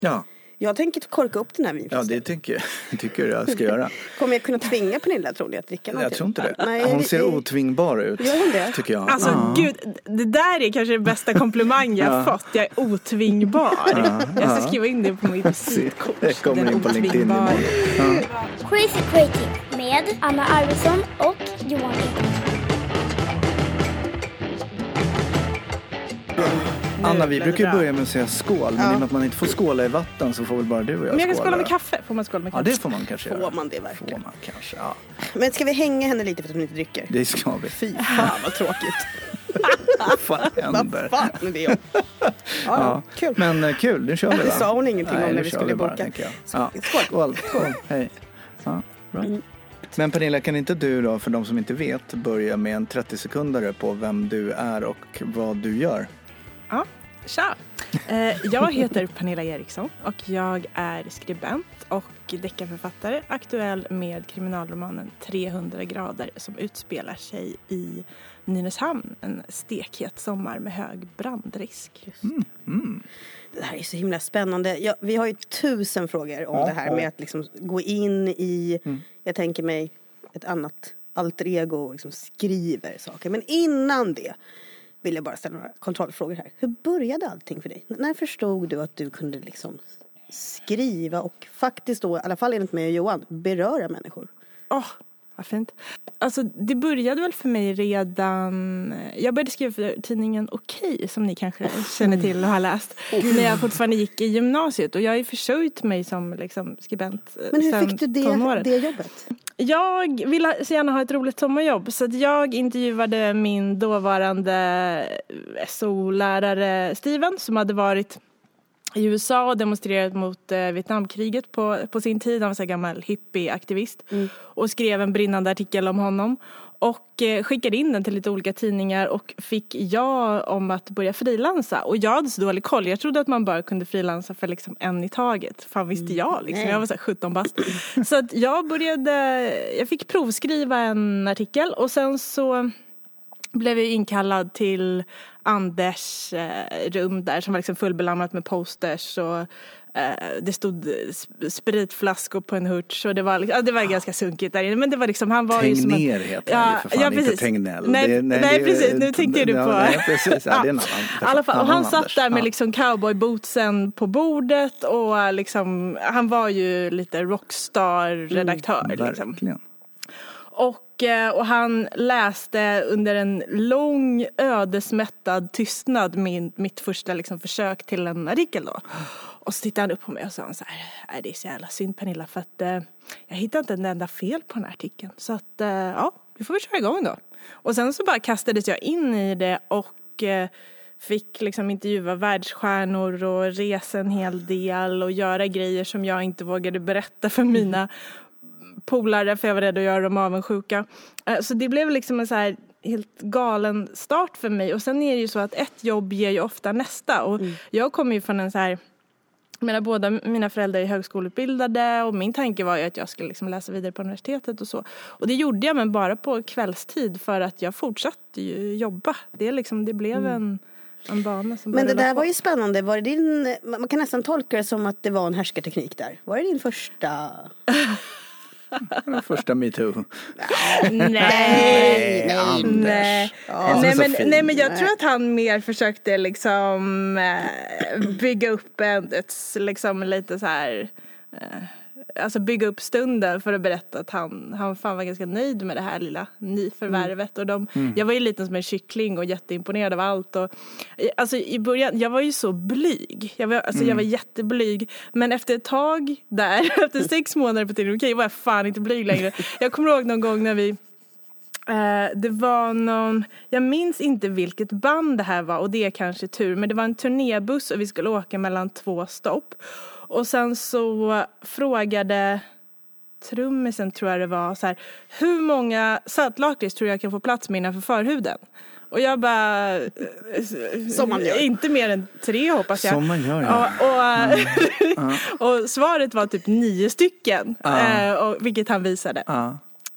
Ja. Jag tänker korka upp den här vinflaskan. Ja, det tycker jag ska göra. Kommer jag kunna tvinga Pernilla, tror ni, att dricka någonting? Jag tror inte det. Nej, hon ser otvingbar ut. Gör hon det? Tycker jag. Alltså gud, det där är kanske det bästa komplimang jag har fått. Jag är otvingbar. Jag ska skriva in det på mitt visitkort. Det kommer in på LinkedIn imorgon. Crazy Creative med Anna Arvidsson och Johan Ekman. Anna, vi brukar ju börja med att säga skål. Men i och med att man inte får skåla i vatten så får väl bara du och jag Men jag kan skåla med skåla. kaffe. Får man skåla med kaffe? Ja, det får man kanske göra. Får man det verkligen? Får man kanske, ja. Men ska vi hänga henne lite för att hon inte dricker? Det ska vi. Fy fan vad tråkigt. Vad fan händer? Vad fan är det? Ja, kul. Men kul, nu kör vi Det va? sa hon ingenting om Nej, när nu vi kör skulle bara, boka. tänker jag. Ja. Skål. Skål. Hej. Ja, bra. Men Pernilla, kan inte du då, för de som inte vet, börja med en 30-sekundare på vem du är och vad du gör? Ja, tja. Jag heter Pernilla Eriksson och jag är skribent och deckarförfattare, aktuell med kriminalromanen 300 grader som utspelar sig i Nynäshamn, en stekhet sommar med hög brandrisk. Det här är så himla spännande. Vi har ju 1000 frågor om det här med att liksom gå in i, jag tänker mig, ett annat alter ego och liksom skriver saker. Men innan det vill jag bara ställa några kontrollfrågor här. Hur började allting för dig? När förstod du att du kunde liksom skriva och faktiskt då, i alla fall enligt mig och Johan, beröra människor? Vad fint. Alltså det började väl för mig redan... Jag började skriva för tidningen Okej, som ni kanske känner till och har läst. När jag fortfarande gick i gymnasiet. Och jag har ju försörjt mig som liksom, skribent. Men hur fick du det jobbet? Jag ville så gärna ha ett roligt sommarjobb. Så att jag intervjuade min dåvarande SO-lärare Steven, som hade varit i USA och demonstrerat mot Vietnamkriget på sin tid. Han var så gammal hippieaktivist. Och skrev en brinnande artikel om honom. Och skickade in den till lite olika tidningar och fick ja om att börja frilansa. Och jag hade så dålig koll. Jag trodde att man bara kunde frilansa för liksom en i taget. Fan visste jag liksom. Jag var så här 17 bast. Så att jag fick provskriva en artikel och sen så blev jag inkallad till Anders rum där som var liksom fullbelamrat med posters och det stod spritflaskor på en hurts och det var liksom, det var ganska sunkigt där inne, men det var liksom, han var ju som Tegnér heter det för fan, inte Tegnell. Nej, precis, nu tänkte du på nej, precis, ja, det är en annan. I alla fall, och han satt där med liksom cowboybootsen på bordet och liksom, han var ju lite rockstar-redaktör liksom. Och han läste under en lång ödesmättad tystnad mitt första liksom försök till en artikel då. Och så tittade han upp på mig och sa så här: det är så jävla synd Pernilla, för att jag hittade inte en enda fel på den här artikeln. Så att ja, vi får väl köra igång då. Och sen så bara kastades jag in i det och fick liksom intervjua världsstjärnor och resa en hel del och göra grejer som jag inte vågade berätta för mina polare, för jag var rädd att göra dem avundsjuka. Så det blev liksom en så här helt galen start för mig. Och sen är det ju så att ett jobb ger ju ofta nästa. Och jag kommer ju från en så här... Jag menar, båda mina föräldrar är högskoleutbildade och min tanke var ju att jag skulle liksom läsa vidare på universitetet och så. Och det gjorde jag, men bara på kvällstid, för att jag fortsatte ju jobba. Det blev en bana som... Men det där var ju spännande. Var det man kan nästan tolka det som att det var en härskarteknik där. Var det din första... Första MeToo. Nej, Anders. Nej, men jag tror att han mer försökte liksom bygga upp ett liksom lite så här alltså bygga upp stunden för att berätta att han fan var ganska nöjd med det här lilla nyförvärvet. Och jag var ju liten som en kyckling och jätteimponerad av allt. Och, alltså i början, jag var ju så blyg. Jag var jätteblyg. Men efter ett tag där, efter 6 månader på tiden, var jag fan inte blyg längre. Jag kommer ihåg någon gång när vi... det var jag minns inte vilket band det här var, och det är kanske tur, men det var en turnébuss och vi skulle åka mellan 2 stopp. Och sen så frågade trummisen, tror jag det var, så här: hur många saltlakrits tror jag kan få plats med innanför förhuden? Och jag bara... Som man gör. Inte mer än 3, hoppas jag. Som man gör, ja. Och svaret var typ 9 stycken, vilket han visade.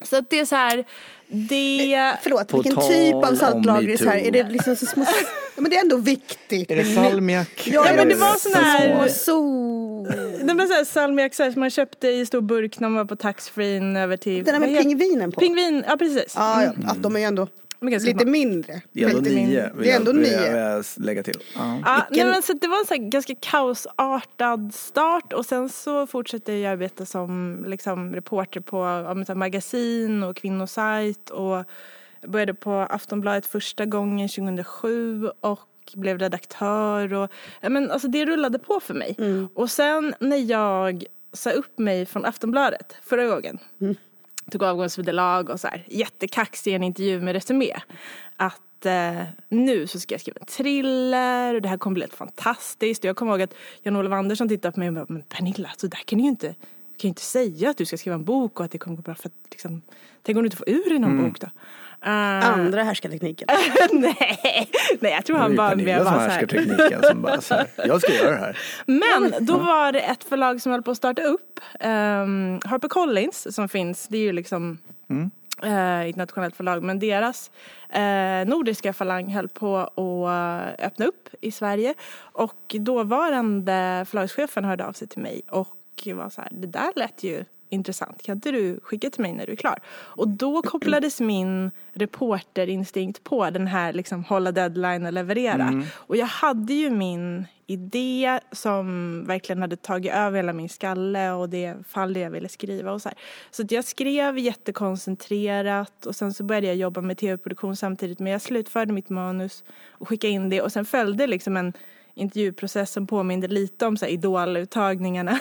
Så att det är så här, förlåt, vilken typ av saltlagris här? Är det liksom så små... men det är ändå viktigt. Är det salmiak? Ja, men det var sån här... Det var så här salmiak som man köpte i stor burk när man var på taxfree över till... Den där med pingvinen på? Pingvin, ja precis. Ja, att de är ju ändå lite mindre. Det är ändå 9. Det är ändå 9. Vill jag lägga till. Ja, men så det var en så här ganska kaosartad start. Och sen så fortsatte jag arbeta som liksom, reporter på magasin och kvinnosajt. Och började på Aftonbladet första gången 2007 och blev redaktör. Och, men, alltså, det rullade på för mig. Och sen när jag sa upp mig från Aftonbladet förra gången... tog avgångsvederlag och så här jättekaxig i en intervju med Resumé att nu så ska jag skriva en thriller och det här kommer bli helt fantastiskt. Och jag kommer ihåg att Jan-Olof Andersson tittade på mig och bara, men Pernilla, så där kan du ju inte säga att du ska skriva en bok och att det kommer gå bra, för att liksom, tänk om du inte får ur i någon bok då. Andra härskartekniken. Nej, jag tror han bara med var så här. Härskartekniken som bara så här, jag ska göra det här. Men då var det ett förlag som höll på att starta upp. HarperCollins som finns, det är ju liksom internationellt förlag, men deras nordiska falang höll på att öppna upp i Sverige. Och dåvarande förlagschefen hörde av sig till mig och var så här, det där lät ju intressant. Kan inte du skicka till mig när du är klar? Och då kopplades min reporterinstinkt på den här liksom hålla deadline och leverera. Och jag hade ju min idé som verkligen hade tagit över hela min skalle och det fall jag ville skriva och så här. Så att jag skrev jättekoncentrerat och sen så började jag jobba med tv-produktion samtidigt, men jag slutförde mitt manus och skickade in det och sen följde liksom en intervjuprocessen påminner lite om så här idoluttagningarna.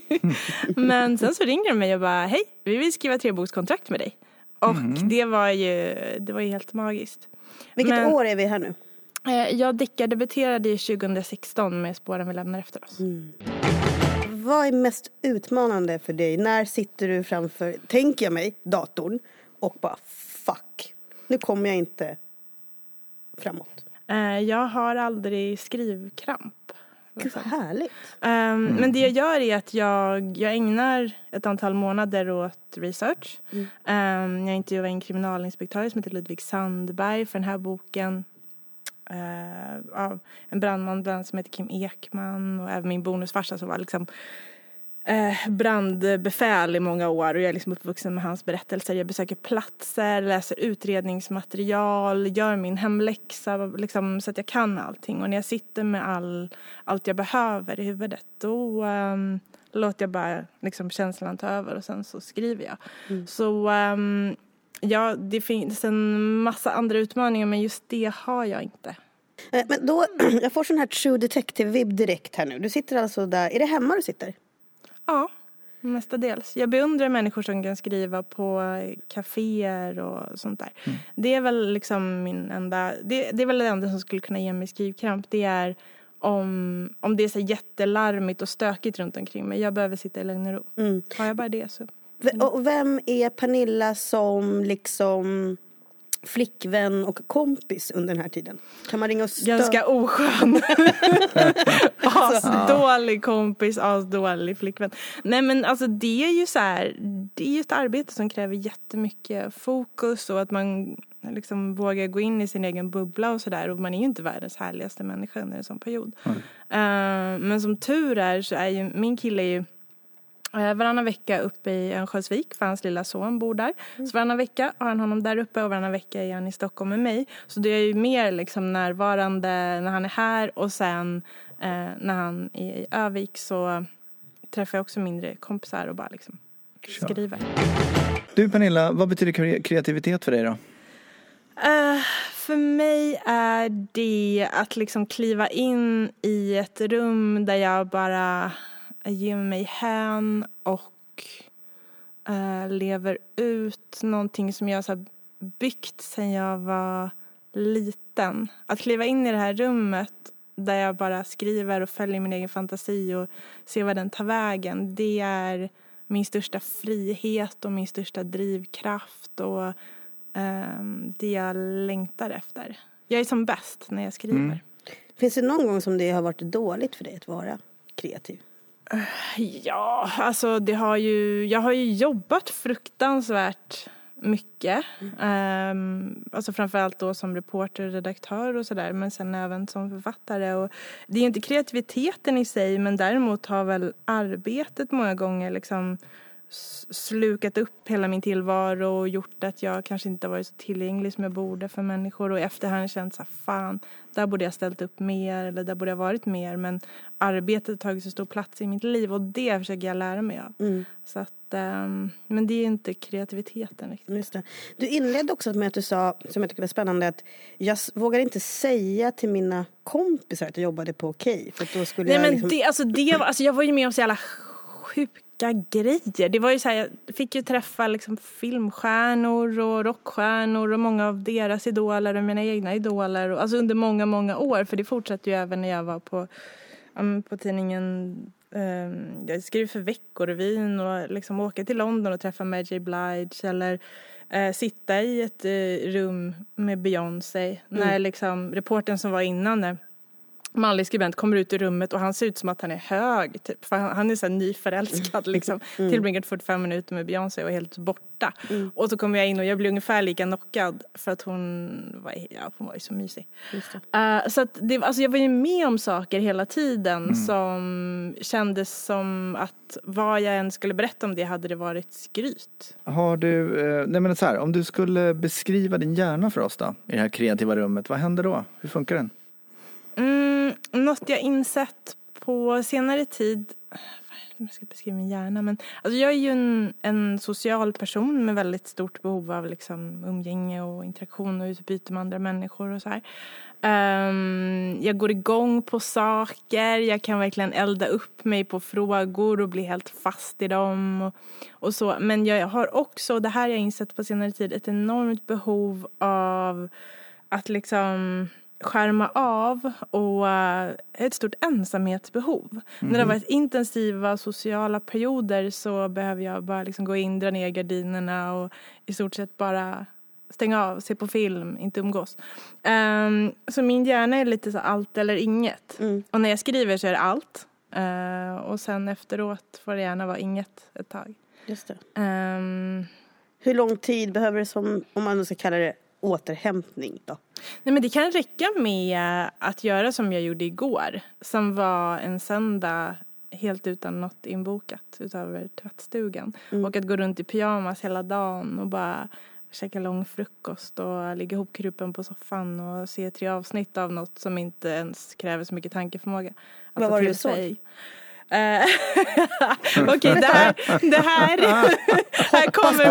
Men sen så ringer de mig och bara, hej, vi vill skriva 3-bokskontrakt med dig. Och det var ju helt magiskt. Vilket år är vi här nu? Jag debuterade i 2016 med Spåren vi lämnar efter oss. Vad är mest utmanande för dig? När sitter du framför, tänker jag mig, datorn och bara, fuck, nu kommer jag inte framåt. Jag har aldrig skrivkramp. Gud, vad härligt. Men det jag gör är att jag ägnar ett antal månader åt research. Jag intervjuade en kriminalinspektör som heter Ludvig Sandberg för den här boken. Av en brandman som heter Kim Ekman och även min bonusfarsa som var liksom brandbefäl i många år och jag är liksom uppvuxen med hans berättelser. Jag besöker platser, läser utredningsmaterial, gör min hemläxa liksom, så att jag kan allting. Och när jag sitter med allt jag behöver i huvudet, då låter jag bara liksom, känslan ta över och sen så skriver jag. Så ja, det finns en massa andra utmaningar, men just det har jag inte. Men då, jag får sån här True Detective-vibb direkt här nu. Du sitter alltså där, är det hemma du sitter? Ja, mestadels. Jag beundrar människor som kan skriva på kaféer och sånt där. Det är väl liksom min enda... Det är väl det enda som skulle kunna ge mig skrivkramp. Det är om det är så jättelarmigt och stökigt runt omkring mig. Jag behöver sitta i lugn och ro. Har jag bara det så... Och vem är Pernilla som liksom flickvän och kompis under den här tiden? Kan man ringa och ganska oskön. Asdålig kompis, asdålig flickvän. Nej, men alltså det är ju så här, det är ju ett arbete som kräver jättemycket fokus och att man liksom vågar gå in i sin egen bubbla och sådär, och man är ju inte världens härligaste människa under en sån period. Men som tur är så är ju min kille är ju varannan vecka uppe i Örnsköldsvik, för hans lilla son bor där. Så varannan vecka har han honom där uppe och varannan vecka är han i Stockholm med mig. Så det är ju mer liksom närvarande när han är här, och sen när han är i Övik så träffar jag också mindre kompisar och bara liksom skriver. Du Pernilla, vad betyder kreativitet för dig då? För mig är det att liksom kliva in i ett rum där jag bara ger mig hän och lever ut någonting som jag har byggt sedan jag var liten. Att kliva in i det här rummet där jag bara skriver och följer min egen fantasi och ser vad den tar vägen. Det är min största frihet och min största drivkraft och det jag längtar efter. Jag är som bäst när jag skriver. Finns det någon gång som det har varit dåligt för dig att vara kreativ? Ja, alltså jag har ju jobbat fruktansvärt mycket. Alltså framförallt då som reporter, redaktör och sådär. Men sen även som författare. Och det är inte kreativiteten i sig, men däremot har väl arbetet många gånger liksom slukat upp hela min tillvaro och gjort att jag kanske inte varit så tillgänglig som jag borde för människor. Och efterhand känt så här, fan, där borde jag ställt upp mer eller där borde jag varit mer. Men arbetet har tagit så stor plats i mitt liv och det försöker jag lära mig av. Så att, men det är inte kreativiteten riktigt. Just det. Du inledde också med att du sa, som jag tycker är spännande, att jag vågar inte säga till mina kompisar att jag jobbade på Okej. För då skulle jag liksom... jag var ju med om så jävla sjuka grejer. Det var ju så här, jag fick ju träffa liksom filmstjärnor och rockstjärnor och många av deras idoler och mina egna idoler. Och, alltså under många, många år. För det fortsatte ju även när jag var på tidningen. Jag skrev för Veckorevyn och liksom åka till London och träffa Mary J. Blige eller sitta i ett rum med Beyoncé. När liksom reportern som var innan där, manlig skribent, kommer ut i rummet och han ser ut som att han är hög typ. För han är så här nyförälskad liksom. Tillbringat 45 minuter med Beyoncé och helt borta. Och så kommer jag in och jag blir ungefär lika knockad för att hon var ju så mysig. Så att jag var ju med om saker hela tiden som kändes som att vad jag än skulle berätta om det hade det varit skryt. Har du, så här, om du skulle beskriva din hjärna för oss då, i det här kreativa rummet, vad händer då? Hur funkar den? Något jag insett på senare tid, jag ska beskriva min hjärna, men alltså jag är ju en social person med väldigt stort behov av liksom umgänge och interaktion och utbyte med andra människor och så här. Jag går igång på saker, jag kan verkligen elda upp mig på frågor och bli helt fast i dem och så. Men jag har också, det här jag insett på senare tid, ett enormt behov av att liksom skärma av och ett stort ensamhetsbehov. När det har varit intensiva sociala perioder så behöver jag bara liksom gå in, dra ner gardinerna och i stort sett bara stänga av, se på film, inte umgås. Så min hjärna är lite så allt eller inget. Och när jag skriver så är det allt. Och sen efteråt får det gärna vara inget ett tag. Just det. Hur lång tid behöver det som, om man ska kalla det, återhämtning då? Nej, men det kan räcka med att göra som jag gjorde igår. Som var en söndag helt utan något inbokat utöver tvättstugan. Och att gå runt i pyjamas hela dagen och bara käka lång frukost och ligga ihopkrupen på soffan och se 3 avsnitt av något som inte ens kräver så mycket tankeförmåga. Vad var det du såg? Okej, här kommer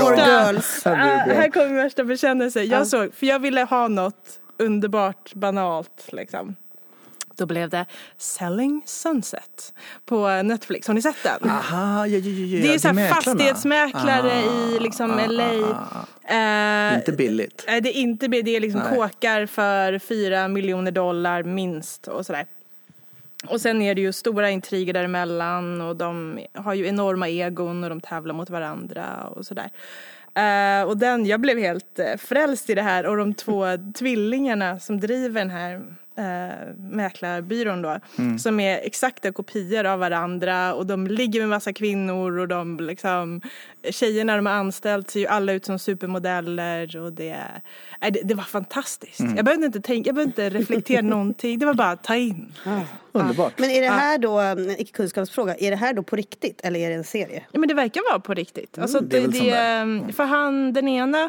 min värsta bekännelse. Jag ville ha något underbart banalt liksom. Då blev det Selling Sunset på Netflix. Har ni sett den? Aha, ja. Det är så här fastighetsmäklare i liksom LA. Inte billigt. Det är inte billigt. Det är liksom kåkar för $4 miljoner minst och sådär. Och sen är det ju stora intriger däremellan och de har ju enorma egon och de tävlar mot varandra och sådär. Och jag blev helt frälst i det här och de 2 tvillingarna som driver den här mäklarbyrån då, som är exakta kopior av varandra och de ligger med massa kvinnor och de liksom, tjejerna de har anställt ser ju alla ut som supermodeller och det var fantastiskt. Jag behövde inte reflektera någonting, det var bara att ta in. Underbart. Men är det här då en icke-kunskapsfråga, är det här då på riktigt eller är det en serie? Ja, men det verkar vara på riktigt. Alltså det för den ena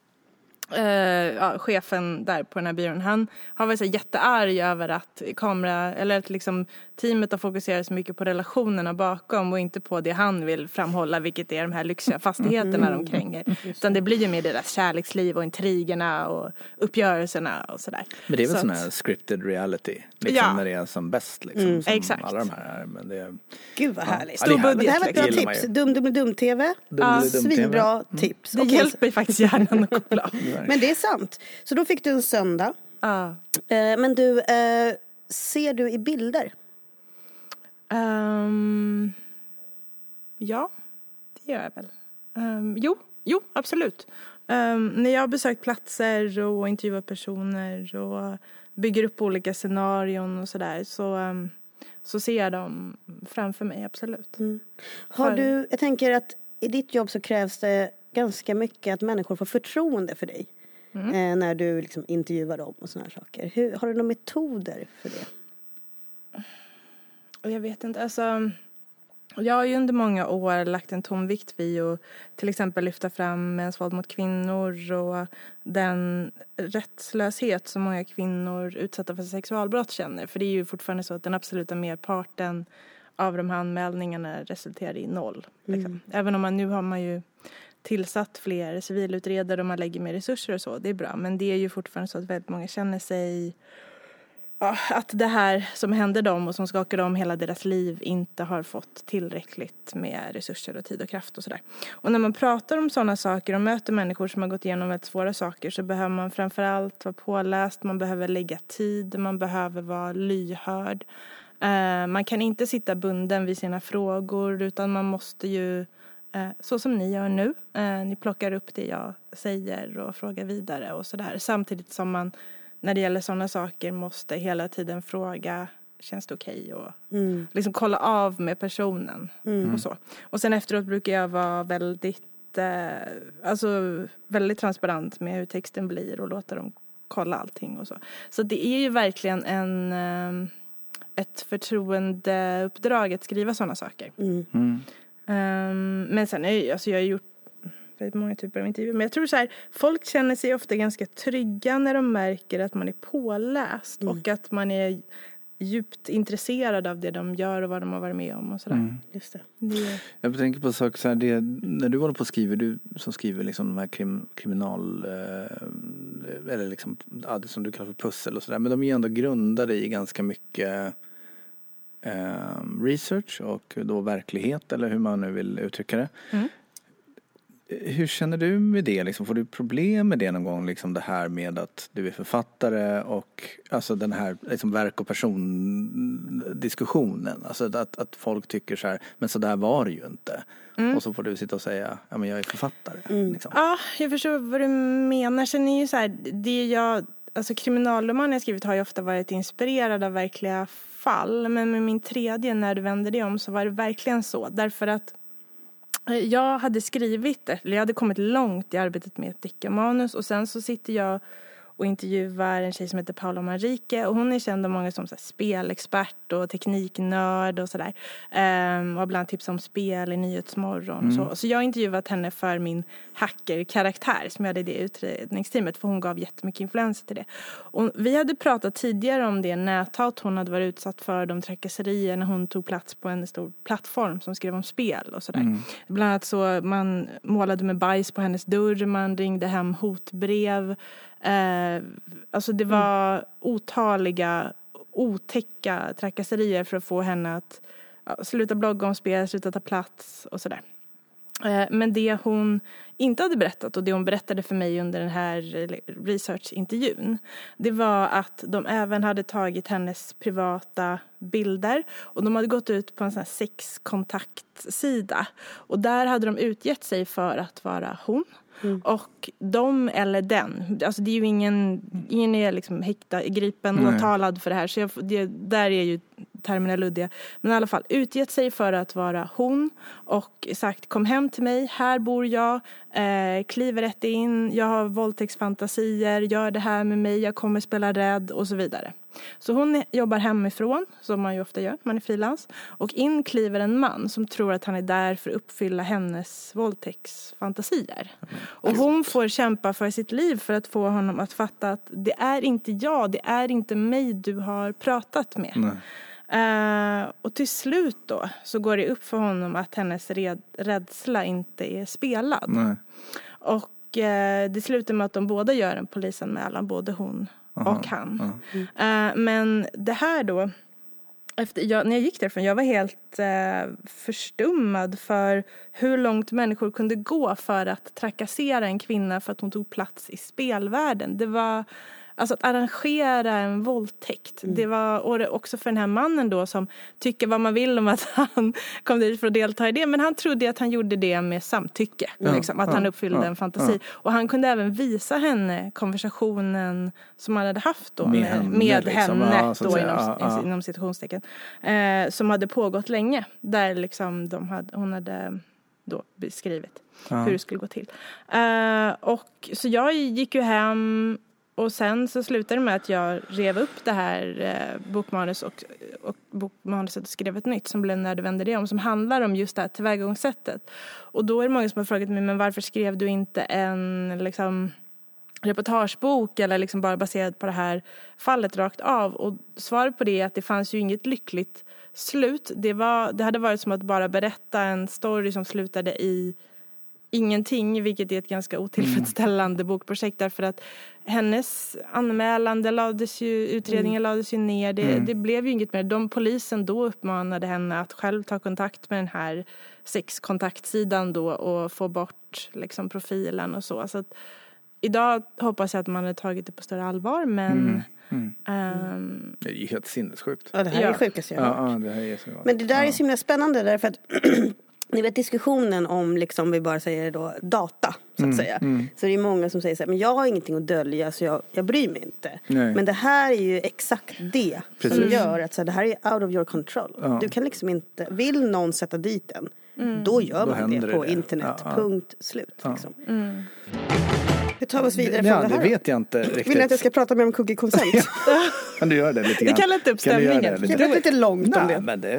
chefen där på den här byrån, han har varit så jättearg över att att liksom teamet har fokuserat så mycket på relationerna bakom och inte på det han vill framhålla, vilket är de här lyxiga fastigheterna de kränger. Utan det blir ju mer deras kärleksliv och intrigerna och uppgörelserna och sådär. Men det är väl sån här scripted reality liksom, när det är som bäst liksom, som exakt. alla de här. Men det... Gud vad härligt. Stor budget. Det här var ett bra tips. Dum-TV. Svinbra tips. Det hjälper faktiskt hjärnan att koppla. Men det är sant. Så då fick du en söndag. Men du, ser du i bilder? Ja, det gör jag väl. Jo, absolut. När jag har besökt platser och intervjuat personer och bygger upp olika scenarion och sådär så ser jag dem framför mig, absolut. Jag tänker att i ditt jobb så krävs det ganska mycket att människor får förtroende för dig. När du liksom intervjuar dem och såna här saker. Har du några metoder för det? Jag vet inte, alltså... Jag har ju under många år lagt en tonvikt vid att till exempel lyfta fram mäns våld mot kvinnor och den rättslöshet som många kvinnor utsatta för sexualbrott känner. För det är ju fortfarande så att den absoluta merparten av de här anmälningarna resulterar i 0. Liksom. Även om nu har man ju tillsatt fler civilutredare och man lägger mer resurser och så, det är bra. Men det är ju fortfarande så att väldigt många känner sig... att det här som hände dem och som skakade om hela deras liv inte har fått tillräckligt med resurser och tid och kraft och sådär. Och när man pratar om sådana saker och möter människor som har gått igenom väldigt svåra saker så behöver man framförallt vara påläst, man behöver lägga tid, man behöver vara lyhörd. Man kan inte sitta bunden vid sina frågor utan man måste ju, så som ni gör nu, ni plockar upp det jag säger och frågar vidare och sådär. Samtidigt som man när det gäller sådana saker måste hela tiden fråga, känns det okej? Och liksom kolla av med personen och så. Och sen efteråt brukar jag vara väldigt transparent med hur texten blir och låta dem kolla allting och så. Så det är ju verkligen ett förtroendeuppdrag att skriva sådana saker. Men sen jag har gjort väldigt många typer av intervjuer. Men jag tror så här, folk känner sig ofta ganska trygga när de märker att man är påläst och att man är djupt intresserad av det de gör och vad de har varit med om och sådär. Just det. Jag tänker på saker så här, när du håller på och skriver, du som skriver liksom de här kriminal eller liksom, det som du kallar för pussel och sådär, men de är ju ändå grundade i ganska mycket research och då verklighet, eller hur man nu vill uttrycka det. Hur känner du med det? Liksom, får du problem med det någon gång? Liksom det här med att du är författare och alltså den här liksom verk- och persondiskussionen. Alltså att folk tycker så här, men så där var det ju inte. Och så får du sitta och säga, ja men jag är författare. Liksom. Ja, jag förstår vad du menar. Sen är ju så här, kriminalromanen jag skrivit har ju ofta varit inspirerad av verkliga fall. Men med min tredje, när du vände det om, så var det verkligen så. Därför att jag hade jag hade kommit långt i arbetet med ett deckarmanus och sen så sitter jag och intervjuar en tjej som heter Paula Manrique och hon är känd av många som så här, spelexpert och tekniknörd och sådär. Och bland tips om spel i Nyhetsmorgon och så. Så jag har intervjuat henne för min hackerkaraktär som jag hade i det utredningsteamet, för hon gav jättemycket influens till det. Och vi hade pratat tidigare om det näthat hon hade varit utsatt för, de trakasserier när hon tog plats på en stor plattform som skrev om spel och sådär. Bland annat så man målade med bajs på hennes dörr, man ringde hem hotbrev. Alltså det var otaliga, otäcka trakasserier för att få henne att sluta blogga om spel, sluta ta plats och sådär. Men det hon inte hade berättat och det hon berättade för mig under den här researchintervjun, det var att de även hade tagit hennes privata bilder och de hade gått ut på en sån här sexkontaktsida och där hade de utgett sig för att vara hon. Och de eller den, alltså det är ju ingen är liksom gripen och åtalad för det här, så där är ju termerna luddiga, men i alla fall utgett sig för att vara hon och sagt, kom hem till mig, här bor jag, kliver rätt in, jag har våldtäktsfantasier, gör det här med mig, jag kommer spela rädd och så vidare. Så hon jobbar hemifrån, som man ju ofta gör, man är frilans, och in kliver en man som tror att han är där för att uppfylla hennes våldtäktsfantasier. Och hon får kämpa för sitt liv för att få honom att fatta att det är inte jag, det är inte mig du har pratat med. Och till slut då så går det upp för honom att hennes rädsla inte är spelad. Och det slutar med att de båda gör en polisanmälan, både hon och han. Men det här då, när jag gick därifrån, jag var helt förstummad för hur långt människor kunde gå för att trakassera en kvinna för att hon tog plats i spelvärlden. Det var alltså att arrangera en våldtäkt. Det var också för den här mannen då som tycker vad man vill om att han kom dit för att delta i det. Men han trodde att han gjorde det med samtycke. Liksom, att han uppfyllde en fantasi. Och han kunde även visa henne konversationen som han hade haft då med henne då, inom citationstecken. Som hade pågått länge. Där liksom hon hade då beskrivit hur det skulle gå till. Och så jag gick ju hem och sen så slutade det med att jag rev upp det här bokmanus och bokmanuset och skrev ett nytt som blev När du vänder dig om, som handlar om just det här tillvägagångssättet. Och då är det många som har frågat mig, men varför skrev du inte en liksom reportagebok eller liksom bara baserad på det här fallet rakt av? Och svaret på det är att det fanns ju inget lyckligt slut. Det hade varit som att bara berätta en story som slutade i ingenting, vilket är ett ganska otillfredsställande bokprojekt, därför att hennes anmälande utredningen lades ju ner. Det blev ju inget mer. Polisen då uppmanade henne att själv ta kontakt med den här sexkontaktsidan då och få bort liksom profilen och så. Så att idag hoppas jag att man har tagit det på större allvar, men det är ju helt sinnessjukt. Ja, det här är sjukast jag har hört. Det här är så. Men det där är så himla spännande därför att ni vet diskussionen om liksom, vi bara säger då data så att säga. Så det är många som säger så här, men jag har ingenting att dölja så jag bryr mig inte. Nej. Men det här är ju exakt det som gör att så här, det här är out of your control. Ja. Du kan liksom inte, vill någon sätta dit den, då gör man det på internet. Punkt slut. Liksom. Hur tar vi oss vidare från det här? Det vet jag inte riktigt. Vill ni att jag ska prata mer om cookie consent? Kan du göra det lite grann? Det kan lätta upp stämningen. Det är lite långt om det. Men det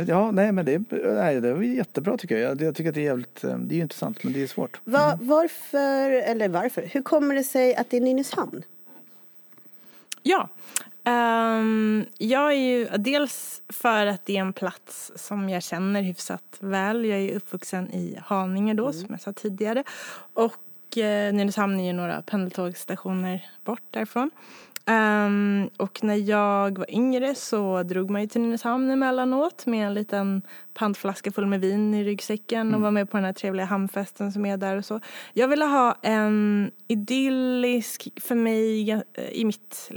är jättebra tycker jag. Jag tycker att det är jävligt, det är ju intressant, men det är svårt. Varför? Hur kommer det sig att det är Nynäshamn? Ja, jag är ju dels för att det är en plats som jag känner hyfsat väl. Jag är uppvuxen i Haninge då, som jag sa tidigare. Och Nynäshamn är ju några pendeltågsstationer bort därifrån. Och när jag var yngre så drog man ju till Nynäshamn emellanåt med en liten pantflaska full med vin i ryggsäcken och var med på den här trevliga hamnfesten som är där och så. Jag ville ha en idyllisk, för mig i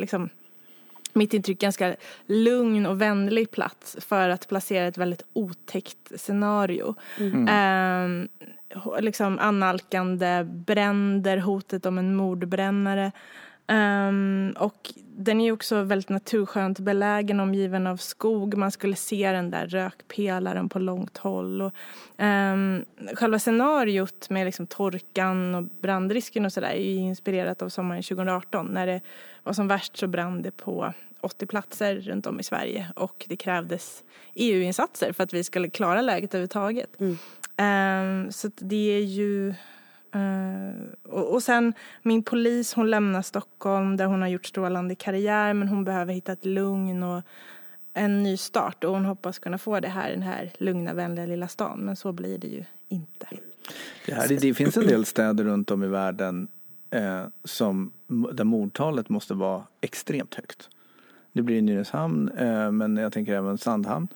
mitt intryck ganska lugn och vänlig plats för att placera ett väldigt otäckt scenario. Liksom annalkande bränder, hotet om en mordbrännare. Och den är ju också väldigt naturskönt belägen, omgiven av skog. Man skulle se den där rökpelaren på långt håll. Och, själva scenariot med liksom torkan och brandrisken och sådär är ju inspirerat av sommaren 2018. När det var som värst så brann det på 80 platser runt om i Sverige. Och det krävdes EU-insatser för att vi skulle klara läget överhuvudtaget. Så det är ju... och sen min polis, hon lämnar Stockholm där hon har gjort strålande karriär, men hon behöver hitta ett lugn och en ny start, och hon hoppas kunna få det här, den här lugna, vänliga lilla stan, men så blir det ju inte. Det finns en del städer runt om i världen där mordtalet måste vara extremt högt. Det blir Nynäshamn, men jag tänker även Sandhamn,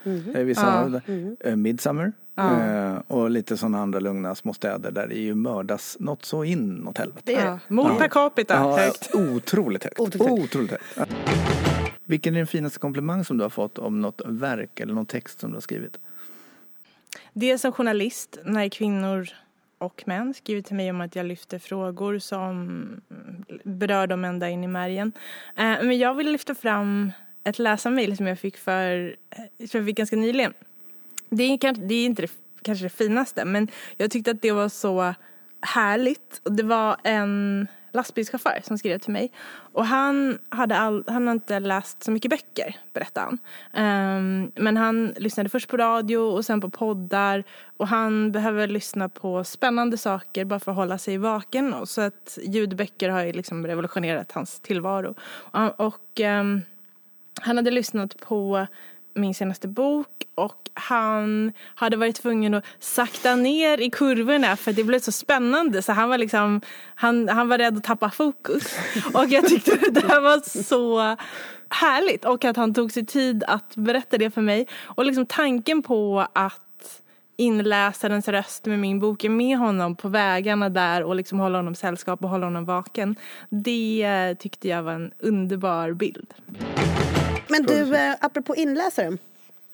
Midsummer. Och lite sådana andra lugna små städer där det ju mördas något så inåt helvete. Mord per capita högt. Otroligt högt. Otroligt högt. Vilken är den finaste komplimang som du har fått om något verk eller någon text som du har skrivit? Det är som journalist när kvinnor och män skriver till mig om att jag lyfter frågor som berör dem ända in i märgen. Men jag vill lyfta fram ett läsarmail som jag fick ganska nyligen. Det är inte kanske det finaste, men jag tyckte att det var så härligt. Och det var en lastbilschaufför som skrev till mig. Och han har inte läst så mycket böcker, berättade han. Men han lyssnade först på radio och sen på poddar. Och han behöver lyssna på spännande saker bara för att hålla sig vaken. Och så att ljudböcker har ju liksom revolutionerat hans tillvaro. Och han hade lyssnat på min senaste bok, och han hade varit tvungen att sakta ner i kurvorna för det blev så spännande, så han var liksom han var rädd att tappa fokus. Och jag tyckte det här var så härligt, och att han tog sig tid att berätta det för mig, och liksom tanken på att inläsarens röst med min bok är med honom på vägarna där och liksom hålla honom sällskap och hålla honom vaken, det tyckte jag var en underbar bild. Men du, apropå inläsaren.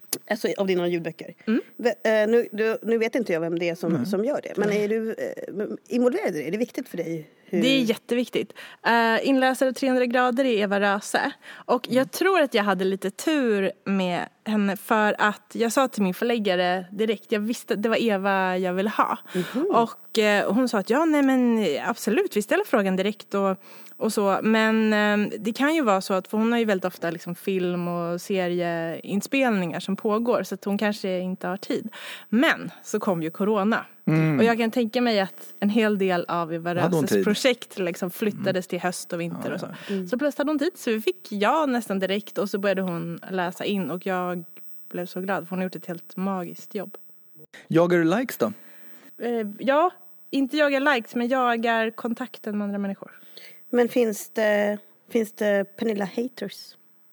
Alltså av dina ljudböcker. Nu vet inte jag vem det är som gör det. Men är du involverad i det? Är det viktigt för dig? Det är jätteviktigt. Inläsare 300 grader är Eva Röse. Och jag tror att jag hade lite tur med henne för att jag sa till min förläggare direkt. Jag visste att det var Eva jag ville ha. Och hon sa att absolut, vi ställer frågan direkt och så. Men det kan ju vara så att, för hon har ju väldigt ofta liksom film- och serieinspelningar som pågår. Så att hon kanske inte har tid. Men så kom ju corona. Och jag kan tänka mig att en hel del av Eva Röses projekt liksom flyttades till höst och vinter och så. Så plötsligt hade hon tid, så vi fick nästan direkt. Och så började hon läsa in och jag blev så glad för hon har gjort ett helt magiskt jobb. Jagar du likes då? Ja, inte jagar likes men jagar kontakten med andra människor. Men finns det Pernilla haters?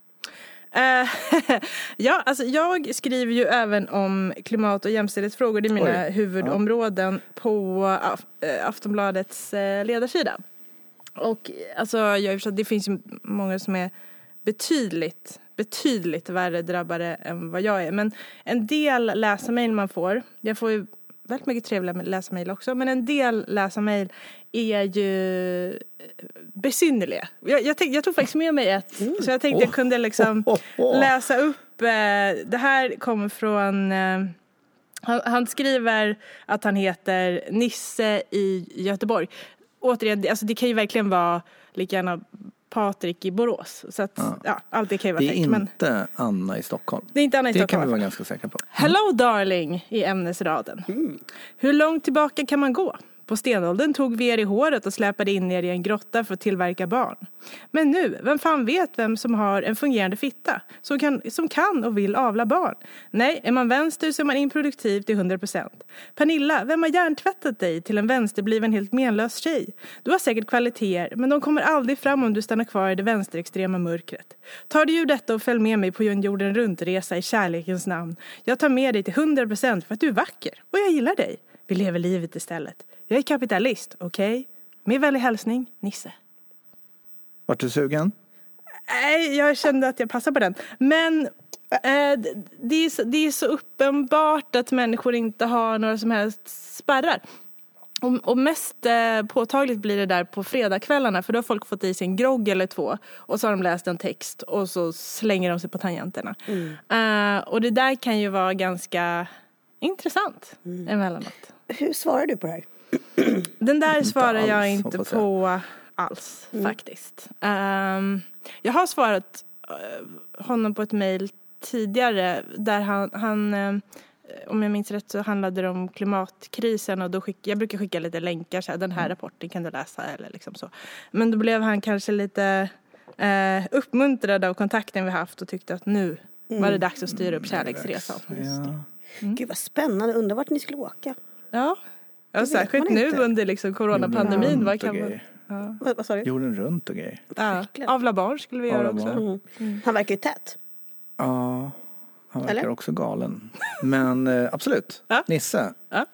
Ja, alltså jag skriver ju även om klimat- och jämställdhetsfrågor. Det är mina huvudområden på Aftonbladets ledarsida. Och alltså, det finns ju många som är betydligt värre drabbade än vad jag är. Men en del läsarmail man får, jag får ju väldigt mycket trevliga läsarmail också, men en del läsarmail är ju besynnerliga. Jag tog faktiskt med mig ett, så jag tänkte jag kunde liksom läsa upp. Det här kommer från, han skriver att han heter Nisse i Göteborg. Återigen, alltså det kan ju verkligen vara lika gärna Patrik i Borås. Så att, allt det kan ju vara fake. Det är inte Anna i Stockholm. Det är inte Anna i Stockholm. Det kan vi vara ganska säkra på. Hello darling i ämnesraden. Hur långt tillbaka kan man gå? På stenåldern tog vi er i håret och släpade in er i en grotta för att tillverka barn. Men nu, vem fan vet vem som har en fungerande fitta? Som kan och vill avla barn. Nej, är man vänster så är man improduktiv till 100%. Pernilla, vem har hjärntvättat dig till en vänsterbliven helt menlös tjej? Du har säkert kvaliteter, men de kommer aldrig fram om du stannar kvar i det vänsterextrema mörkret. Tar du ur detta och följ med mig på en jorden runtresa i kärlekens namn. Jag tar med dig till 100% för att du är vacker. Och jag gillar dig. Vi lever livet istället. Jag är kapitalist, okej? Med vänlig hälsning, Nisse. Vart du sugen? Nej, jag kände att jag passar på den. Men det är så uppenbart att människor inte har några som helst spärrar. Och mest påtagligt blir det där på fredagskvällarna. För då har folk fått i sig en grogg eller två. Och så har de läst en text. Och så slänger de sig på tangenterna. Och det där kan ju vara ganska intressant emellanåt. Hur svarar du på det här? Den där svarar jag inte på alls faktiskt. Jag har svarat honom på ett mejl tidigare där han om jag minns rätt så handlade det om klimatkrisen och då jag brukar skicka lite länkar så här, den här rapporten kan du läsa eller liksom så. Men då blev han kanske lite uppmuntrad av kontakten vi haft och tyckte att nu var det dags att styra upp kärleksresan. Gud vad spännande, undrar vart ni skulle åka. Ja, särskilt nu under liksom coronapandemin. Vad kan man... Vad sa du? Jorden runt och grejer. Ja, avla barn skulle vi göra också. Han verkar ju tät. Ja, han verkar också galen. Men absolut, Nisse. Ja.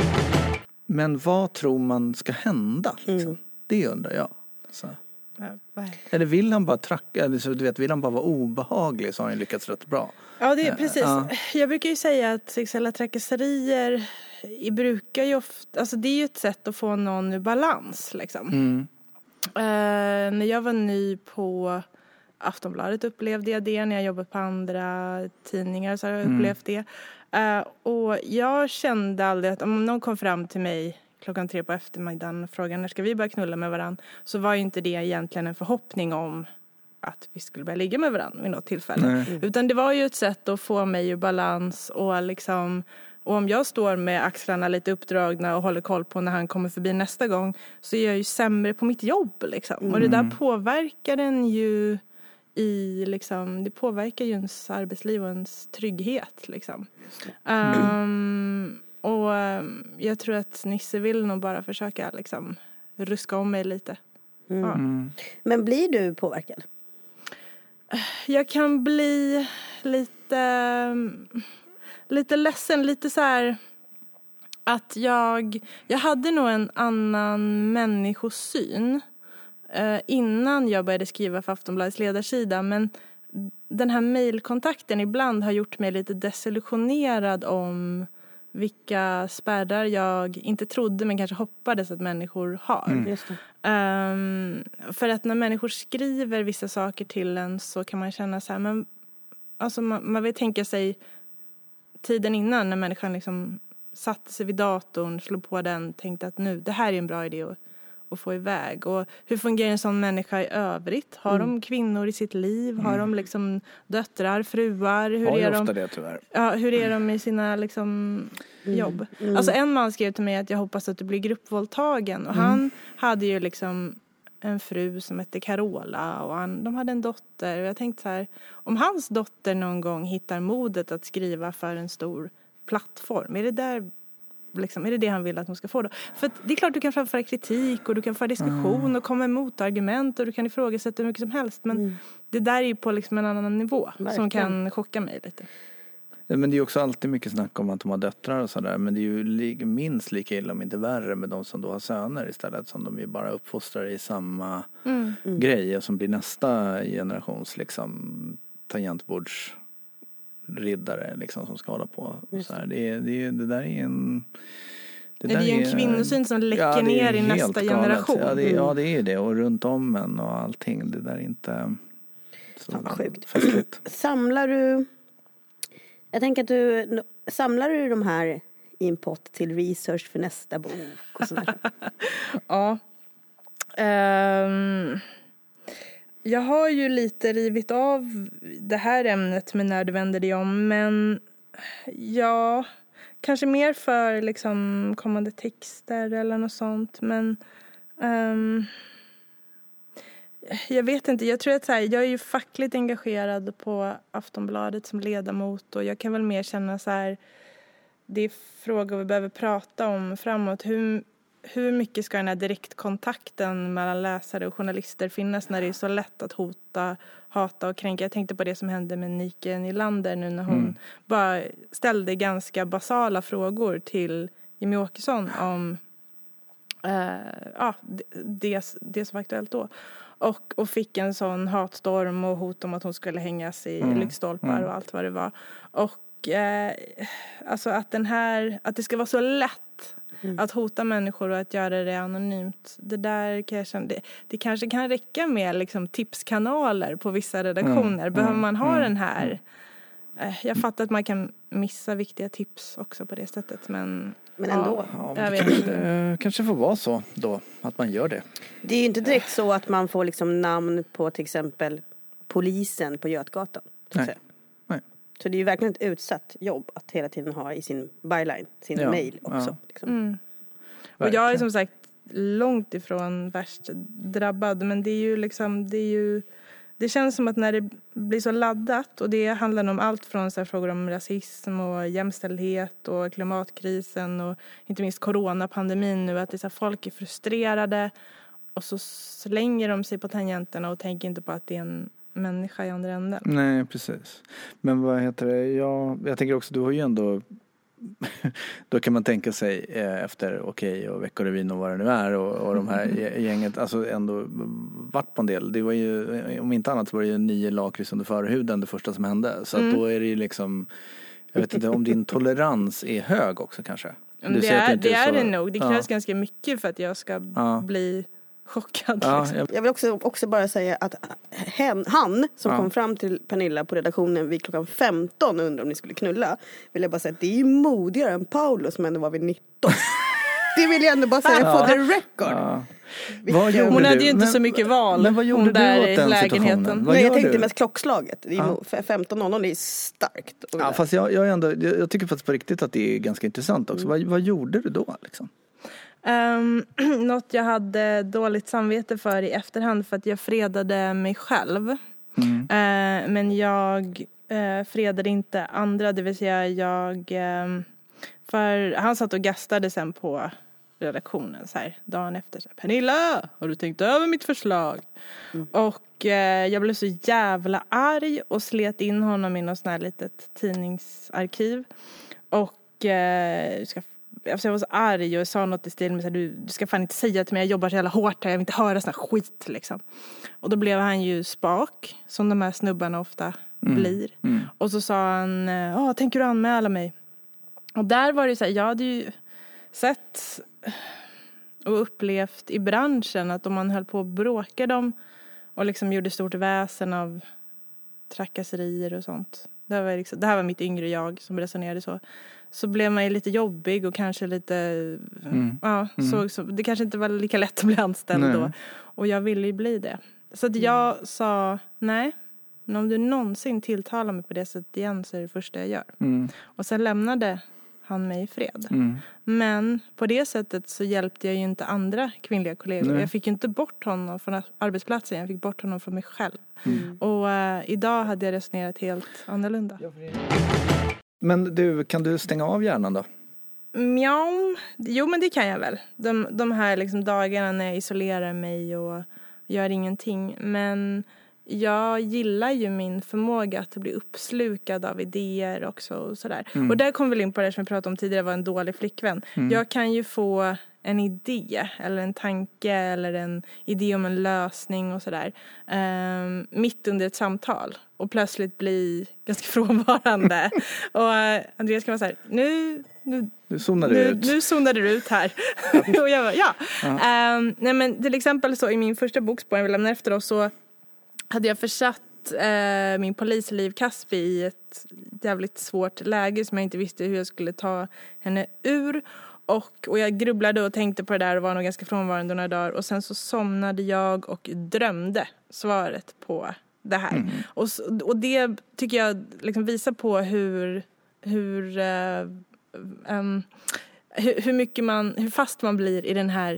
Men vad tror man ska hända? Liksom? Det undrar jag. Så. Eller vill han bara vill han bara vara obehaglig så har han lyckats rätt bra. Ja, det är precis. Jag brukar ju säga att sexuella trakasserier brukar ju ofta, alltså det är ju ett sätt att få någon i balans liksom. När jag var ny på Aftonbladet upplevde jag det. När jag jobbade på andra tidningar så har jag upplevt det. Och jag kände aldrig att om någon kom fram till mig 3:00 på eftermiddagen och frågade när ska vi börja knulla med varandra, så var ju inte det egentligen en förhoppning om att vi skulle börja ligga med varandra vid något tillfälle. Utan det var ju ett sätt att få mig i balans och liksom, och om jag står med axlarna lite uppdragna och håller koll på när han kommer förbi nästa gång, så är jag ju sämre på mitt jobb liksom. Och det där påverkar den ju i liksom, det påverkar ju ens arbetsliv och ens trygghet liksom. Och jag tror att Nisse vill nog bara försöka liksom ruska om mig lite. Men blir du påverkad? Jag kan bli lite ledsen, lite så här att jag hade nog en annan människosyn innan jag började skriva för Aftonbladets ledarsida, men den här mejlkontakten ibland har gjort mig lite desillusionerad om vilka spärrar jag inte trodde men kanske hoppades att människor har. Just det. För att när människor skriver vissa saker till en så kan man känna så här, men alltså man vill tänka sig tiden innan när människan liksom satte sig vid datorn, slog på den, tänkte att nu, det här är en bra idé att få iväg. Och hur fungerar en sån människa i övrigt? Har de kvinnor i sitt liv? Har de liksom döttrar, fruar? Hur är ofta de? det, tyvärr. Ja, hur är de i sina liksom jobb? Alltså en man skrev till mig att jag hoppas att du blir gruppvåldtagen. Och han hade ju liksom en fru som hette Carola och de hade en dotter. Och jag tänkte så här, om hans dotter någon gång hittar modet att skriva för en stor plattform, är det han vill att hon ska få då? För det är klart du kan framföra kritik och du kan föra diskussion och komma emot argument och du kan ifrågasätta hur mycket som helst. Men det där är ju på liksom en annan nivå som kan chocka mig lite. Ja, men det är också alltid mycket snack om att de har döttrar och sådär. Men det är ju minst lika illa om inte värre med de som då har söner istället. Som de ju bara uppfostrar i samma grej. Och som blir nästa generations liksom tangentbordsriddare liksom, som ska hålla på. Så här. Det där är en... Det är ju en kvinnosyn som läcker ner i nästa generation. Ja, det är ju det. Och runt om en och allting. Det där är inte så sjukt. festligt. Samlar du de här i en pott till research för nästa bok och sådär? Ja. Jag har ju lite rivit av det här ämnet med När du vänder dig om, men ja, kanske mer för liksom kommande texter eller något sånt, men jag vet inte, jag tror att så här, jag är ju fackligt engagerad på Aftonbladet som ledamot och jag kan väl mer känna så här, det är frågor vi behöver prata om framåt. Hur mycket ska den här direktkontakten mellan läsare och journalister finnas när det är så lätt att hata och kränka? Jag tänkte på det som hände med Nike Nylander nu när hon bara ställde ganska basala frågor till Jimmie Åkesson om det som var aktuellt då. Och fick en sån hatstorm och hot om att hon skulle hängas i lyktstolpar och allt vad det var. Och alltså att det ska vara så lätt att hota människor och att göra det anonymt. Det där kan jag känna, det kanske kan räcka med liksom tipskanaler på vissa redaktioner. Behöver man ha den här? Jag fattar att man kan missa viktiga tips också på det sättet, men ändå. Jag vet inte. Kanske får vara så då, att man gör det. Det är ju inte direkt så att man får liksom namn på till exempel polisen på Götgatan. Nej. Så det är ju verkligen ett utsatt jobb att hela tiden ha i sin byline, sin mail också. Ja. Liksom. Och jag är som sagt långt ifrån värst drabbad, men det är ju liksom, det känns som att när det blir så laddat, och det handlar om allt från så här frågor om rasism och jämställdhet och klimatkrisen och inte minst coronapandemin nu, att det är så här, folk är frustrerade och så slänger de sig på tangenterna och tänker inte på att det är en människa i andra änden. Nej, precis. Men vad heter det? Jag tänker också, du har ju ändå då kan man tänka sig efter Okej och Veckorevyn och vad det nu är och de här gänget, alltså ändå varit på en del. Det var ju, om inte annat så var det ju 9 lakrits under förhuden det första som hände. Så att då är det ju liksom, jag vet inte om din tolerans är hög också kanske. Det är det nog. Det krävs ganska mycket för att jag ska bli chockad. Ja, liksom. Jag vill också bara säga att han som kom fram till Pernilla på redaktionen vid klockan 15 och undrade om ni skulle knulla, vill jag bara säga att det är ju modigare än Paolo som ändå var vid 19. Det vill jag ändå bara säga for the record. Hon hade ju inte så mycket val. Men vad gjorde du åt den situationen? Nej, jag tänkte mest klockslaget. Det är 15.00, det är starkt. Ja, fast jag tycker faktiskt på riktigt att det är ganska intressant också. Vad gjorde du då liksom? Något jag hade dåligt samvete för i efterhand, för att jag fredade mig själv. Men jag fredade inte andra, det vill säga för han satt och gastade sen på redaktionen så här, dagen efter så här, Pernilla, har du tänkt över mitt förslag? Och jag blev så jävla arg och slet in honom i något sån här litet tidningsarkiv och ska jag var så arg och sa något i stil med så här, du ska fan inte säga till mig, jag jobbar så jävla hårt här, jag vill inte höra sån här skit liksom. Och då blev han ju spak, som de här snubbarna ofta blir. Och så sa han, tänker du anmäla mig? Och där var det så här, jag hade ju sett och upplevt i branschen att om man höll på att bråka dem och liksom gjorde stort väsen av trakasserier och sånt. Det här var mitt yngre jag som resonerade så blev man ju lite jobbig och kanske lite så det kanske inte var lika lätt att bli anställd då. Och jag ville ju bli det. Så att jag sa nej, men om du någonsin tilltalar mig på det sättet igen så är det första jag gör. Och sen lämnade han mig i fred. Men på det sättet så hjälpte jag ju inte andra kvinnliga kollegor. Jag fick ju inte bort honom från arbetsplatsen. Jag fick bort honom från mig själv. Och idag hade jag resonerat helt annorlunda. Men du, kan du stänga av hjärnan då? Jo, men det kan jag väl. De här liksom dagarna när jag isolerar mig och gör ingenting. Men jag gillar ju min förmåga att bli uppslukad av idéer också och sådär. Och där kom vi in på det som jag pratade om tidigare, var en dålig flickvän. Jag kan ju få en idé eller en tanke eller en idé om en lösning och sådär mitt under ett samtal och plötsligt bli ganska frånvarande. Och Andreas kan vara så här, nu zonade du ut här. Och jag bara, nej men till exempel så i min första bokspår jag vill lämna efter oss så hade jag försatt min polisliv Kaspi i ett jävligt svårt läge som jag inte visste hur jag skulle ta henne ur. Och jag grubblade och tänkte på det där och var nog ganska frånvarande några dagar. Och sen så somnade jag och drömde svaret på det här. Och det tycker jag liksom visar på hur fast man blir i den här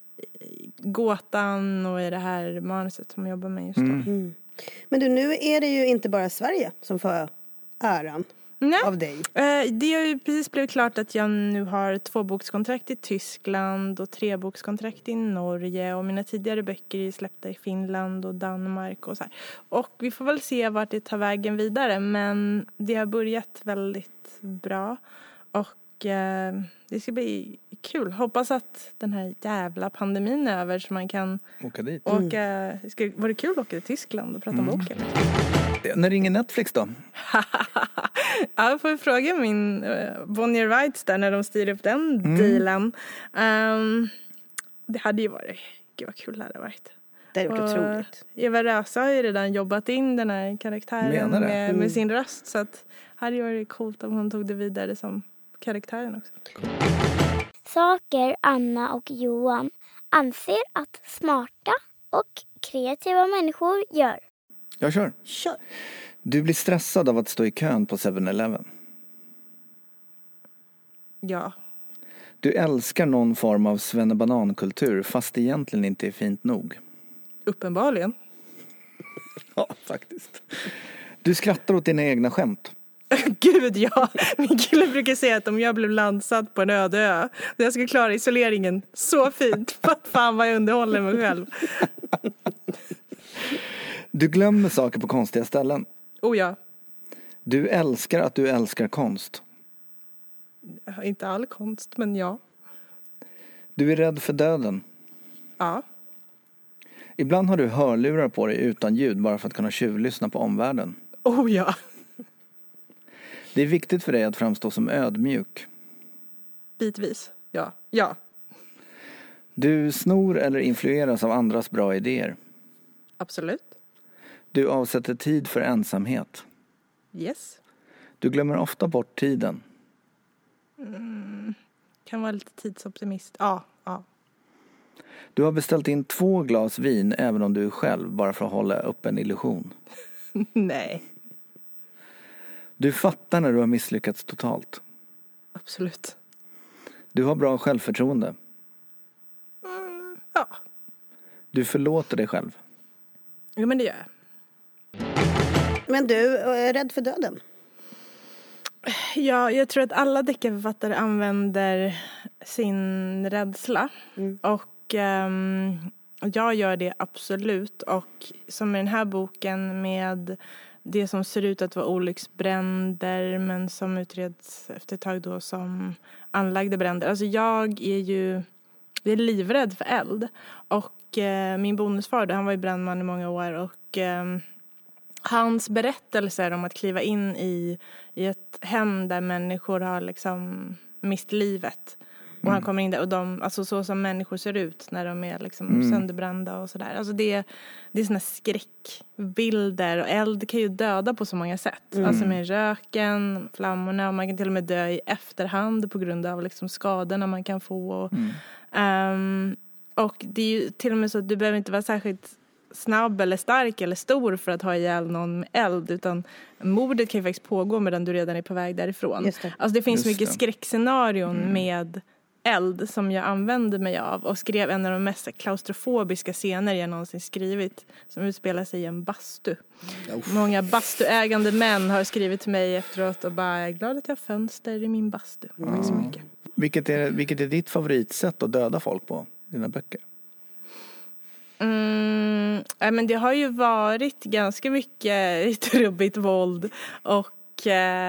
gåtan och i det här manuset som jag jobbar med just då. Men du, nu är det ju inte bara Sverige som får äran av dig. Det har ju precis blivit klart att jag nu har 2 bokskontrakt i Tyskland och 3 bokskontrakt i Norge och mina tidigare böcker är släppta i Finland och Danmark och så här. Och vi får väl se vart det tar vägen vidare, men det har börjat väldigt bra och det ska bli kul. Hoppas att den här jävla pandemin är över så man kan åka dit. Var det kul att åka till Tyskland och prata om boken? När ringer Netflix då? Jag får fråga min Bonnier Rights där när de styr upp den dealen. Det hade ju varit, gud vad kul det hade varit. Det är otroligt. Eva Rösa har ju redan jobbat in den här karaktären med sin röst. Så att det hade ju varit coolt om hon tog det vidare som karaktären också. Saker Anna och Johan anser att smarta och kreativa människor gör. Jag kör. Du blir stressad av att stå i kön på 7-Eleven. Ja. Du älskar någon form av svennebanankultur fast det egentligen inte är fint nog. Uppenbarligen. Ja, faktiskt. Du skrattar åt dina egna skämt. Gud, ja. Min kille brukar säga att om jag blev landsatt på en öde ö, jag skulle klara isoleringen så fint. Fan vad jag underhåller mig själv. Du glömmer saker på konstiga ställen. Oh ja. Du älskar att du älskar konst. Inte all konst, men ja. Du är rädd för döden. Ja. Ibland har du hörlurar på dig utan ljud bara för att kunna tjuvlyssna på omvärlden. Oh ja. Det är viktigt för dig att framstå som ödmjuk. Bitvis, ja. Du snor eller influeras av andras bra idéer. Absolut. Du avsätter tid för ensamhet. Yes. Du glömmer ofta bort tiden. Kan vara lite tidsoptimist. Ja. Du har beställt in 2 glas vin även om du är själv bara för att hålla upp en illusion. Nej. Du fattar när du har misslyckats totalt. Absolut. Du har bra självförtroende. Ja. Du förlåter dig själv. Jo, men det gör jag. Men du är rädd för döden? Ja, jag tror att alla deckarförfattare använder sin rädsla. Och jag gör det absolut. Och som i den här boken med det som ser ut att vara olycksbränder men som utreds efter ett tag då som anlagda bränder. Alltså jag är livrädd för eld. Och min bonusfar då, han var ju brandman i många år och hans berättelser om att kliva in i ett hem där människor har liksom mist livet. Och han kommer in där och alltså så som människor ser ut när de är liksom sönderbrända och sådär. Alltså det är såna skräckbilder och eld kan ju döda på så många sätt. Alltså med röken, flammorna och man kan till och med dö i efterhand på grund av liksom skadorna man kan få. Och det är ju till och med så att du behöver inte vara särskilt snabb eller stark eller stor för att ha ihjäl någon med eld, utan mordet kan ju faktiskt pågå medan du redan är på väg därifrån. Alltså det finns mycket skräckscenarion med eld som jag använde mig av och skrev en av de mest klaustrofobiska scener jag någonsin skrivit som utspelar sig i en bastu. Många bastuägande män har skrivit till mig efteråt och bara, jag är glad att jag har fönster i min bastu. Tack så mycket. Vilket är ditt favoritsätt att döda folk på i dina böcker? Men det har ju varit ganska mycket trubbigt våld och